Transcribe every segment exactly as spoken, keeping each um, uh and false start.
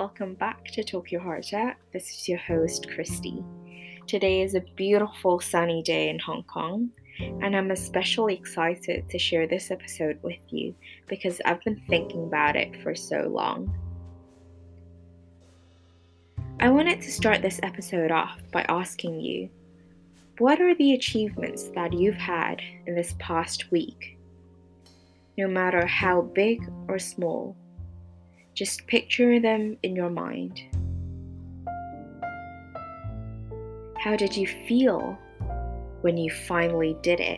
welcome back to Talk Your Heart Out. This is your host, Christy. Today is a beautiful sunny day in Hong Kong, and I'm especially excited to share this episode with you because I've been thinking about it for so long. I wanted to start this episode off by asking you, what are the achievements that you've had in this past week? No matter how big or small, just picture them in your mind. How did you feel when you finally did it?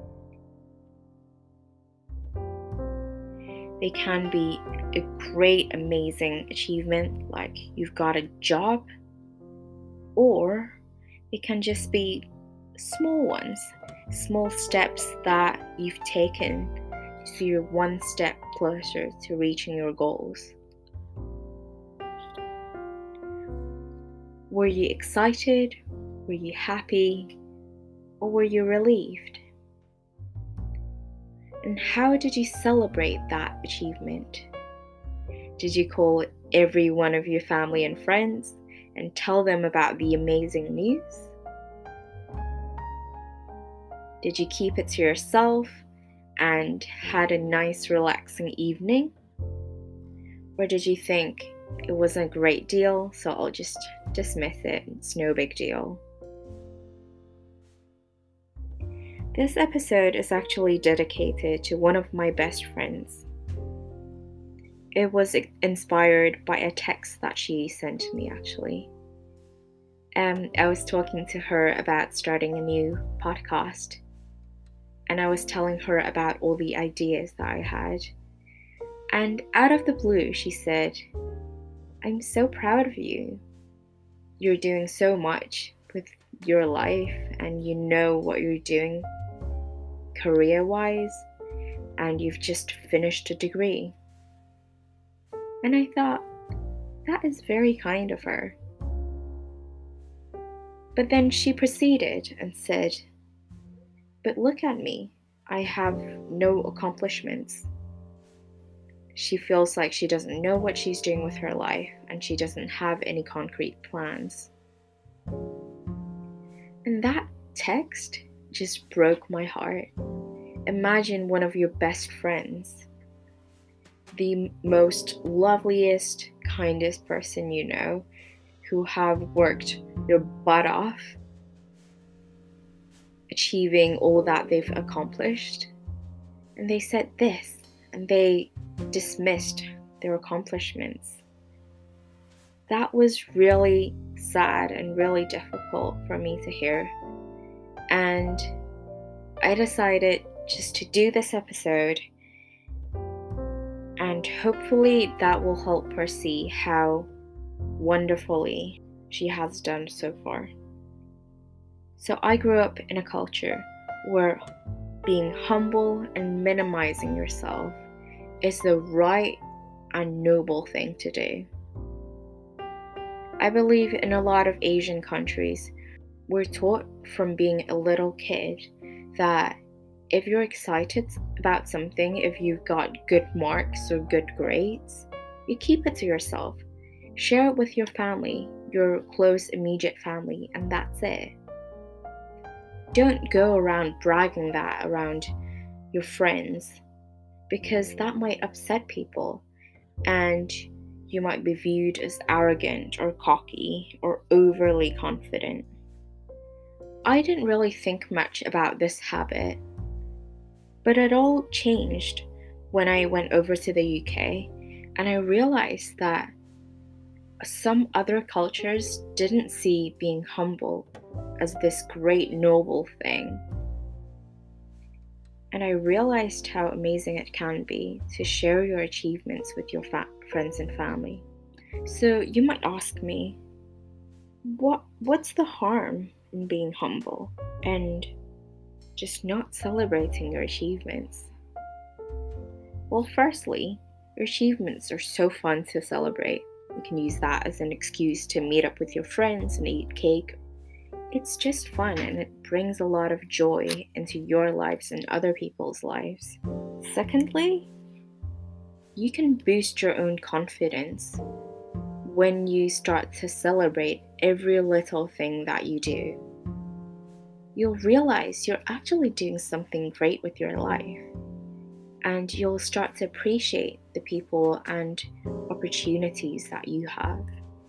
They can be a great, amazing achievement, like you've got a job, or it can just be small ones, small steps that you've taken so you're one step closer to reaching your goals. Were you excited? Were you happy? Or were you relieved? And how did you celebrate that achievement? Did you call every one of your family and friends and tell them about the amazing news? Did you keep it to yourself and had a nice relaxing evening? Or did you think it wasn't a great deal, so I'll just dismiss it, it's no big deal? This episode is actually dedicated to one of my best friends. It was inspired by a text that she sent to me actually. Um, I was talking to her about starting a new podcast, and I was telling her about all the ideas that I had. And out of the blue, she said, "I'm so proud of you. You're doing so much with your life and you know what you're doing career-wise, and you've just finished a degree." And I thought, that is very kind of her. But then she proceeded and said, "But look at me, I have no accomplishments." She feels like she doesn't know what she's doing with her life and she doesn't have any concrete plans. And that text just broke my heart. Imagine one of your best friends, the most loveliest, kindest person you know, who have worked their butt off, achieving all that they've accomplished, and they said this, and they dismissed their accomplishments. That was really sad and really difficult for me to hear. And I decided just to do this episode, and hopefully that will help her see how wonderfully she has done so far. So I grew up in a culture where being humble and minimizing yourself is the right and noble thing to do. I believe in a lot of Asian countries, we're taught from being a little kid that if you're excited about something, if you've got good marks or good grades, you keep it to yourself. Share it with your family, your close immediate family, and that's it. Don't go around bragging that around your friends, because that might upset people and you might be viewed as arrogant or cocky or overly confident. I didn't really think much about this habit, but it all changed when I went over to the U K and I realized that some other cultures didn't see being humble as this great noble thing. And I realized how amazing it can be to share your achievements with your fa- friends and family. So you might ask me, what what's the harm in being humble and just not celebrating your achievements? Well, firstly, your achievements are so fun to celebrate. You can use that as an excuse to meet up with your friends and eat cake. It's just fun and it brings a lot of joy into your lives and other people's lives. Secondly, you can boost your own confidence when you start to celebrate every little thing that you do, you'll realize you're actually doing something great with your life. And you'll start to appreciate the people and opportunities that you have.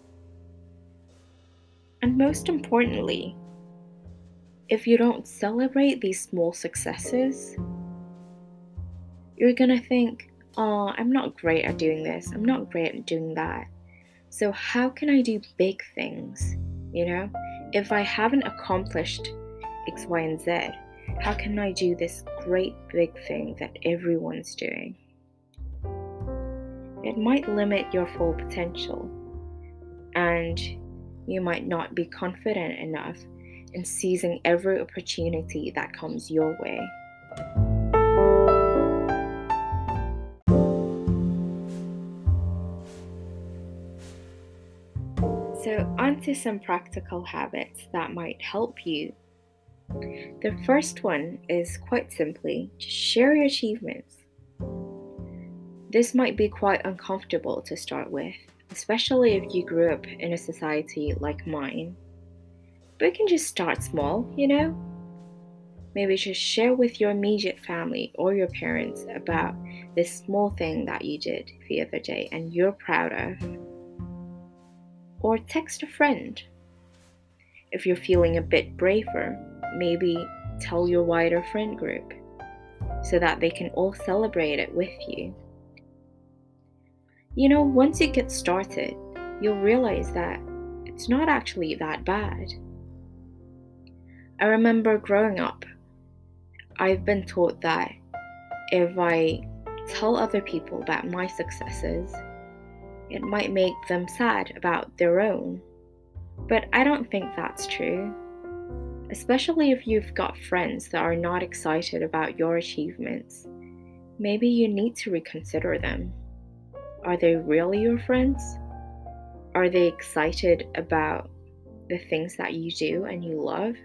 And most importantly, if you don't celebrate these small successes, you're gonna think, oh, I'm not great at doing this, I'm not great at doing that. So how can I do big things? You know, if I haven't accomplished X, Y, and Z, how can I do this great big thing that everyone's doing? It might limit your full potential, and you might not be confident enough in seizing every opportunity that comes your way. So, onto some practical habits that might help you. The first one is quite simply just share your achievements. This might be quite uncomfortable to start with, especially if you grew up in a society like mine. But you can just start small, you know? Maybe just share with your immediate family or your parents about this small thing that you did the other day and you're proud of. Or text a friend. If you're feeling a bit braver, maybe tell your wider friend group so that they can all celebrate it with you. You know, once you get started, you'll realize that it's not actually that bad. I remember growing up, I've been taught that if I tell other people about my successes, it might make them sad about their own. But I don't think that's true. Especially if you've got friends that are not excited about your achievements, maybe you need to reconsider them. Are they really your friends? Are they excited about the things that you do and you love?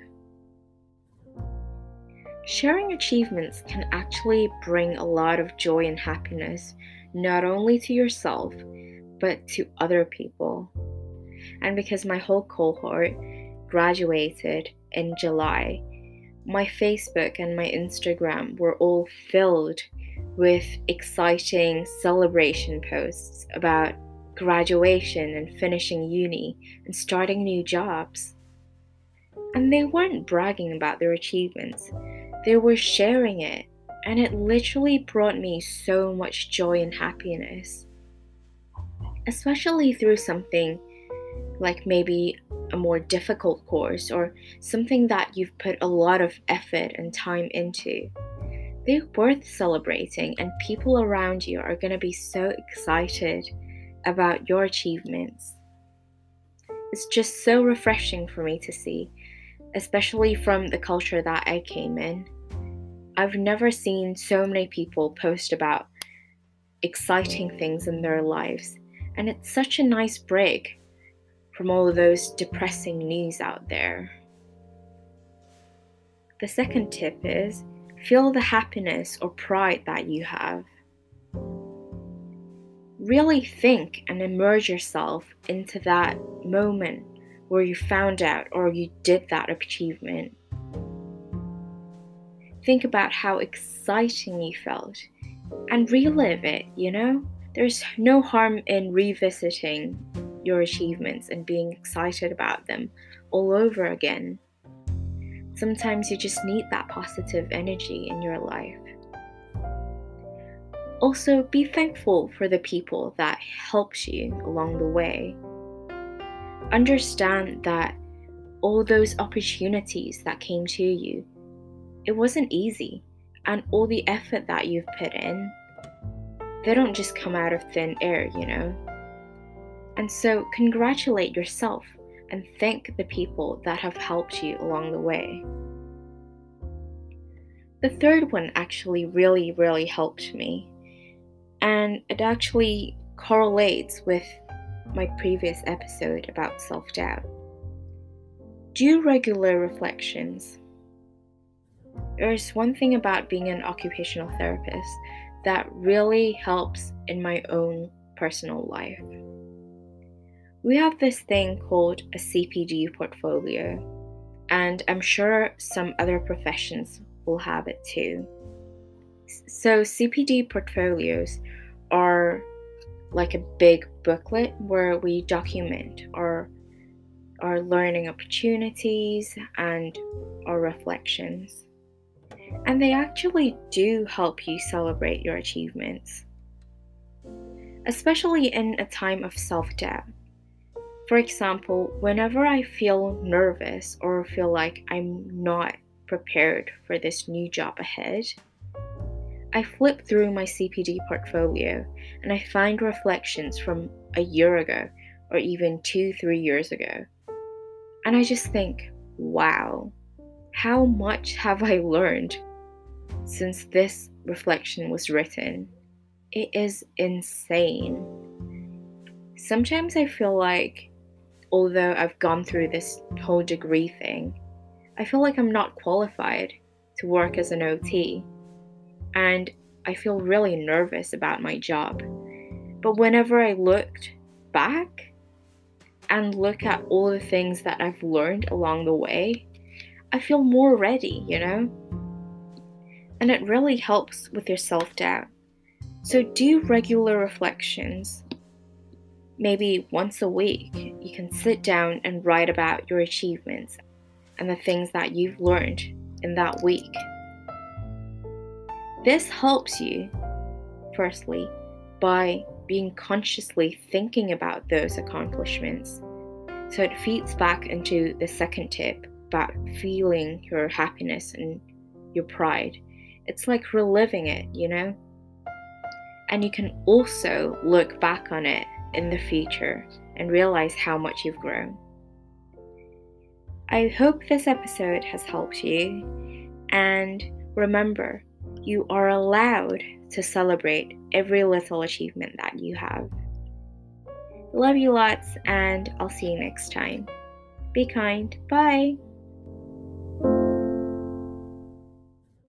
Sharing achievements can actually bring a lot of joy and happiness, not only to yourself, but to other people. And because my whole cohort graduated in July, my Facebook and my Instagram were all filled with exciting celebration posts about graduation and finishing uni and starting new jobs. And they weren't bragging about their achievements, they were sharing it, and it literally brought me so much joy and happiness. Especially through something like maybe a more difficult course or something that you've put a lot of effort and time into. They're worth celebrating, and people around you are going to be so excited about your achievements. It's just so refreshing for me to see, especially from the culture that I came in. I've never seen so many people post about exciting things in their lives, and it's such a nice break from all of those depressing news out there. The second tip is feel the happiness or pride that you have. Really think and immerse yourself into that moment where you found out or you did that achievement. Think about how exciting you felt and relive it, you know? There's no harm in revisiting your achievements and being excited about them all over again. Sometimes you just need that positive energy in your life. Also, be thankful for the people that helped you along the way. Understand that all those opportunities that came to you, it wasn't easy, and all the effort that you've put in, they don't just come out of thin air, you know? And so congratulate yourself and thank the people that have helped you along the way. The third one actually really, really helped me. And it actually correlates with my previous episode about self-doubt. Do regular reflections. There's one thing about being an occupational therapist that really helps in my own personal life. We have this thing called a C P D portfolio, and I'm sure some other professions will have it too. So, C P D portfolios are like a big booklet where we document our our learning opportunities and our reflections. And they actually do help you celebrate your achievements, especially in a time of self-doubt. For example, whenever I feel nervous or feel like I'm not prepared for this new job ahead, I flip through my C P D portfolio and I find reflections from a year ago or even two, three years ago. And I just think, wow, how much have I learned since this reflection was written? It is insane. Sometimes I feel like, although I've gone through this whole degree thing, I feel like I'm not qualified to work as an O T. And I feel really nervous about my job. But whenever I looked back and look at all the things that I've learned along the way, I feel more ready, you know? And it really helps with your self-doubt. So do regular reflections. Maybe once a week, you can sit down and write about your achievements and the things that you've learned in that week. This helps you, firstly, by being consciously thinking about those accomplishments. So it feeds back into the second tip about feeling your happiness and your pride. It's like reliving it, you know? And you can also look back on it in the future and realize how much you've grown. I hope this episode has helped you, and remember, you are allowed to celebrate every little achievement that you have. Love you lots, and I'll see you next time. Be kind. Bye.